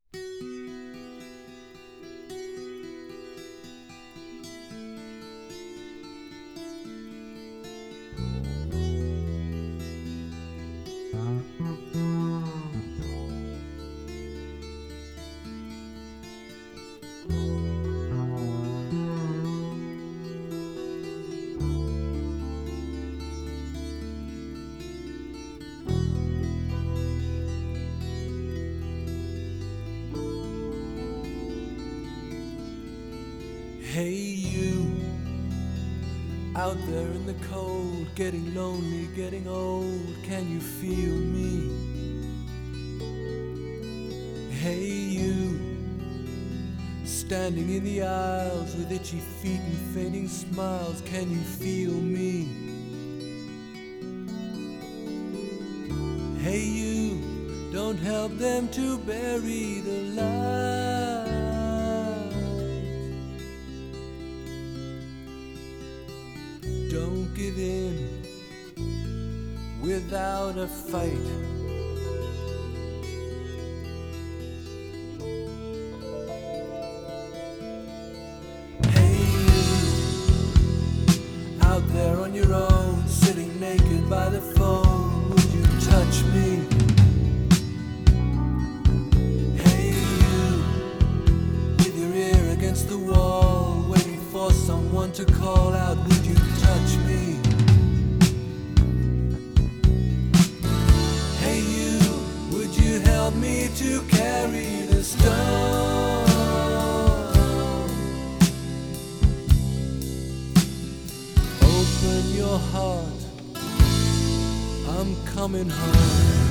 Hey you, out there in the cold, getting lonely, getting old, can you feel me? Hey you, standing in the aisles with itchy feet and fainting smiles, can you feel me? Hey you, don't help them to bury the light. Don't give in without a fight. Hey you, out there on your own, sitting naked by the phone, would you touch me? Hey you, with your ear against the wall, waiting for someone to call out, would you touch me? Hey you, would you help me to carry the stone? Open your heart, I'm coming home.